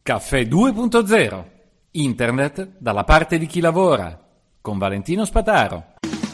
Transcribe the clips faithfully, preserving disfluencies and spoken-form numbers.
Caffè due punto zero. Internet dalla parte di chi lavora. Con Valentino Spataro.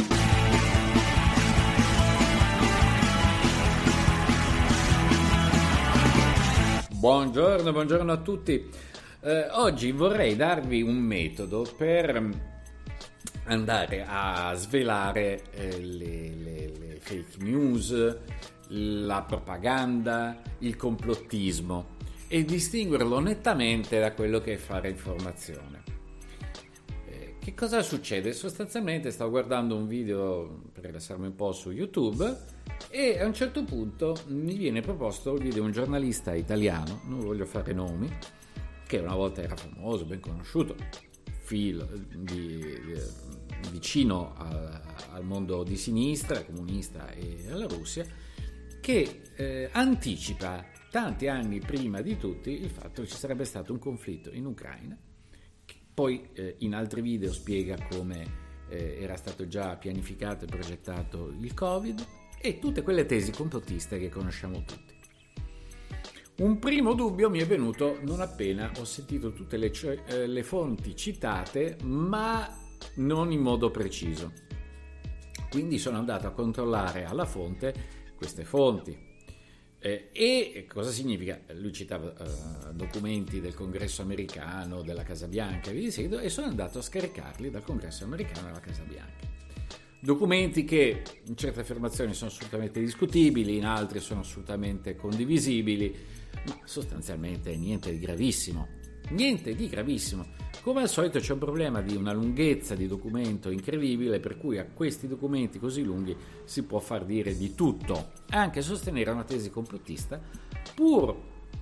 Buongiorno, buongiorno a tutti. Eh, oggi vorrei darvi un metodo per andare a svelare eh, le, le, le fake news, la propaganda, il complottismo e distinguerlo nettamente da quello che è fare informazione. Eh, che cosa succede? Sostanzialmente stavo guardando un video per rilassarmi un po' su YouTube e a un certo punto mi viene proposto il video di un giornalista italiano, non voglio fare nomi, che una volta era famoso, ben conosciuto, filo, di, di, vicino a, al mondo di sinistra, comunista e alla Russia, che eh, anticipa tanti anni prima di tutti il fatto che ci sarebbe stato un conflitto in Ucraina, che poi eh, in altri video spiega come eh, era stato già pianificato e progettato il Covid e tutte quelle tesi complottiste che conosciamo tutti. Un primo dubbio mi è venuto non appena ho sentito tutte le, eh, le fonti citate, ma non in modo preciso. Quindi sono andato a controllare alla fonte queste fonti. Eh, e cosa significa? Lui citava eh, documenti del Congresso americano, della Casa Bianca e via di seguito, e sono andato a scaricarli dal Congresso americano alla Casa Bianca. Documenti che in certe affermazioni sono assolutamente discutibili, in altre sono assolutamente condivisibili, ma sostanzialmente niente di gravissimo. Niente di gravissimo. Come al solito c'è un problema di una lunghezza di documento incredibile, per cui a questi documenti così lunghi si può far dire di tutto, anche sostenere una tesi complottista, pur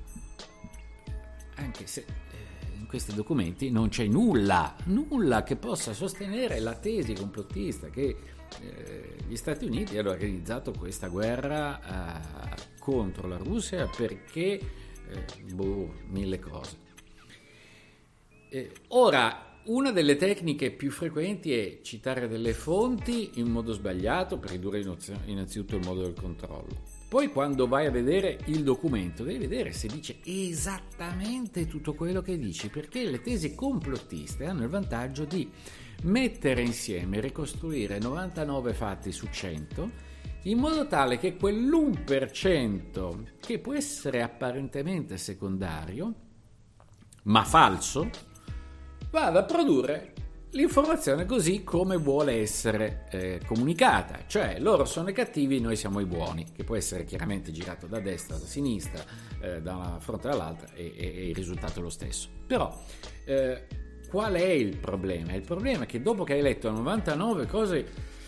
anche se eh, in questi documenti non c'è nulla, nulla che possa sostenere la tesi complottista che eh, gli Stati Uniti hanno organizzato questa guerra eh, contro la Russia perché eh, boh, mille cose. Eh, ora, una delle tecniche più frequenti è citare delle fonti in modo sbagliato per ridurre innanzitutto il modo del controllo. Poi quando vai a vedere il documento devi vedere se dice esattamente tutto quello che dici, perché le tesi complottiste hanno il vantaggio di mettere insieme e ricostruire novantanove fatti su cento in modo tale che quell'uno per cento che può essere apparentemente secondario ma falso vada a produrre l'informazione così come vuole essere eh, comunicata, cioè loro sono i cattivi, noi siamo i buoni, che può essere chiaramente girato da destra, da sinistra, eh, da una fronte all'altra e, e, e il risultato è lo stesso. Però eh, qual è il problema? Il problema è che dopo che hai letto novantanove cose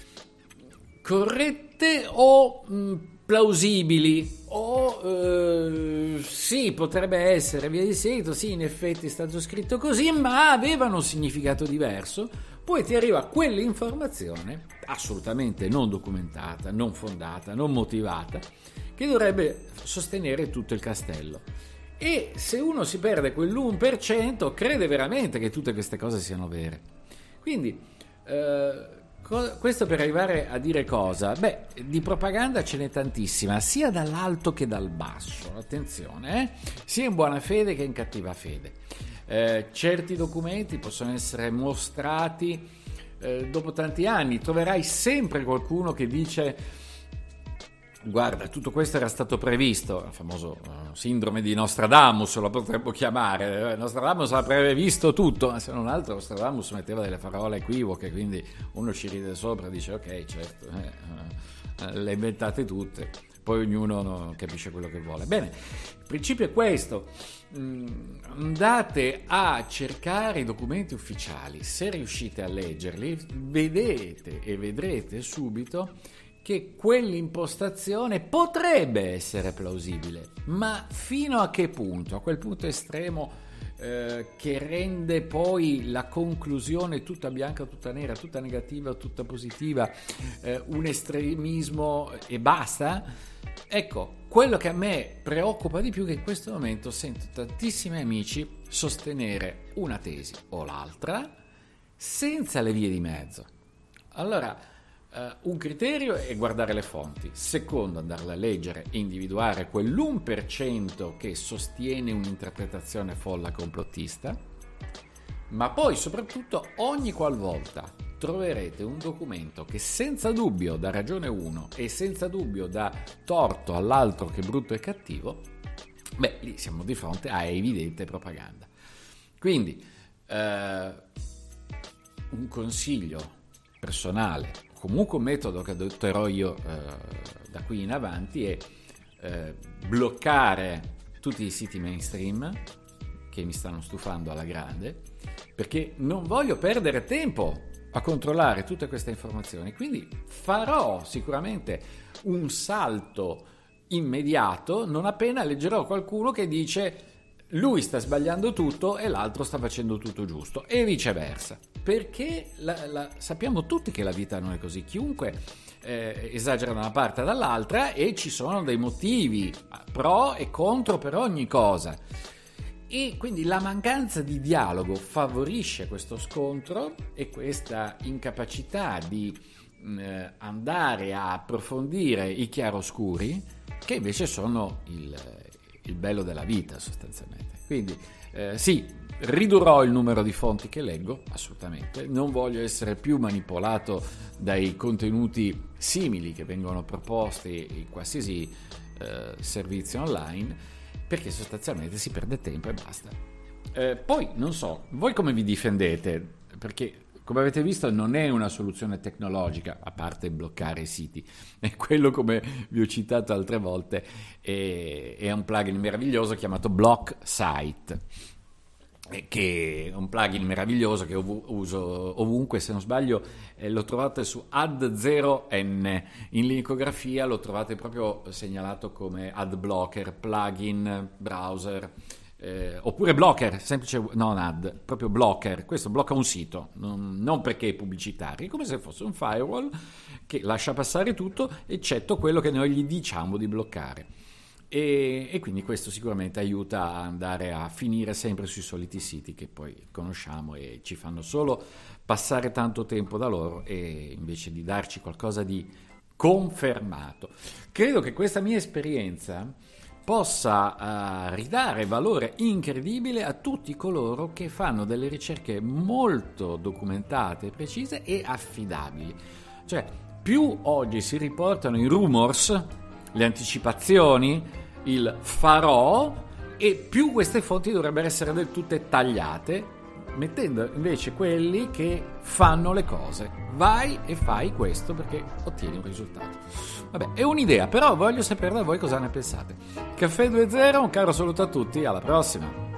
corrette o mh, plausibili o eh, sì, potrebbe essere via di seguito, sì, in effetti è stato scritto così, ma avevano un significato diverso, poi ti arriva quell'informazione assolutamente non documentata, non fondata, non motivata, che dovrebbe sostenere tutto il castello. E se uno si perde quell'uno per cento crede veramente che tutte queste cose siano vere. Quindi eh, questo per arrivare a dire cosa? Beh, di propaganda ce n'è tantissima, sia dall'alto che dal basso, attenzione, eh? Sia in buona fede che in cattiva fede. Eh, certi documenti possono essere mostrati eh, dopo tanti anni, troverai sempre qualcuno che dice guarda, tutto questo era stato previsto, il famoso uh, sindrome di Nostradamus lo potremmo chiamare. Nostradamus avrebbe visto tutto, ma se non altro Nostradamus metteva delle parole equivoche, quindi uno ci ride sopra e dice ok, certo, eh, uh, le inventate tutte, poi ognuno no, capisce quello che vuole. Bene, il principio è questo: mm, andate a cercare i documenti ufficiali, se riuscite a leggerli vedete e vedrete subito che quell'impostazione potrebbe essere plausibile, ma fino a che punto? A quel punto estremo eh, che rende poi la conclusione tutta bianca, tutta nera, tutta negativa, tutta positiva, eh, un estremismo e basta? Ecco, quello che a me preoccupa di più è che in questo momento sento tantissimi amici sostenere una tesi o l'altra senza le vie di mezzo. Allora, Uh, un criterio è guardare le fonti, secondo andarle a leggere e individuare quell'uno per cento che sostiene un'interpretazione folla complottista, ma poi soprattutto ogni qualvolta troverete un documento che senza dubbio dà ragione a uno e senza dubbio dà torto all'altro che è brutto e cattivo, beh, lì siamo di fronte a evidente propaganda. Quindi uh, un consiglio personale, comunque un metodo che adotterò io eh, da qui in avanti è eh, bloccare tutti i siti mainstream che mi stanno stufando alla grande, perché non voglio perdere tempo a controllare tutte queste informazioni, quindi farò sicuramente un salto immediato non appena leggerò qualcuno che dice lui sta sbagliando tutto e l'altro sta facendo tutto giusto, e viceversa, perché la, la, sappiamo tutti che la vita non è così, chiunque eh, esagera da una parte o dall'altra, e ci sono dei motivi pro e contro per ogni cosa, e quindi la mancanza di dialogo favorisce questo scontro e questa incapacità di eh, andare a approfondire i chiaroscuri, che invece sono il il bello della vita sostanzialmente. Quindi eh, sì, ridurrò il numero di fonti che leggo, assolutamente, non voglio essere più manipolato dai contenuti simili che vengono proposti in qualsiasi eh, servizio online, perché sostanzialmente si perde tempo e basta. Eh, poi non so, voi come vi difendete? Perché come avete visto non è una soluzione tecnologica, a parte bloccare i siti, è quello, come vi ho citato altre volte, è, è un plugin meraviglioso chiamato Block Site, che è un plugin meraviglioso che ov- uso ovunque, se non sbaglio eh, lo trovate su Ad zero N, in linecografia lo trovate proprio segnalato come ad blocker, plugin, browser, Eh, oppure blocker, semplice, non ad, proprio blocker. Questo blocca un sito, non, non perché è pubblicitario, è come se fosse un firewall che lascia passare tutto eccetto quello che noi gli diciamo di bloccare, e, e quindi questo sicuramente aiuta a andare a finire sempre sui soliti siti che poi conosciamo e ci fanno solo passare tanto tempo da loro, e invece di darci qualcosa di confermato. Credo che questa mia esperienza possa uh, ridare valore incredibile a tutti coloro che fanno delle ricerche molto documentate, precise e affidabili. Cioè, più oggi si riportano i rumors, le anticipazioni, il farò, e più queste fonti dovrebbero essere del tutte tagliate, mettendo invece quelli che fanno le cose. Vai e fai questo perché ottieni un risultato. Vabbè, è un'idea, però voglio sapere da voi cosa ne pensate. Caffè due zero, un caro saluto a tutti, alla prossima!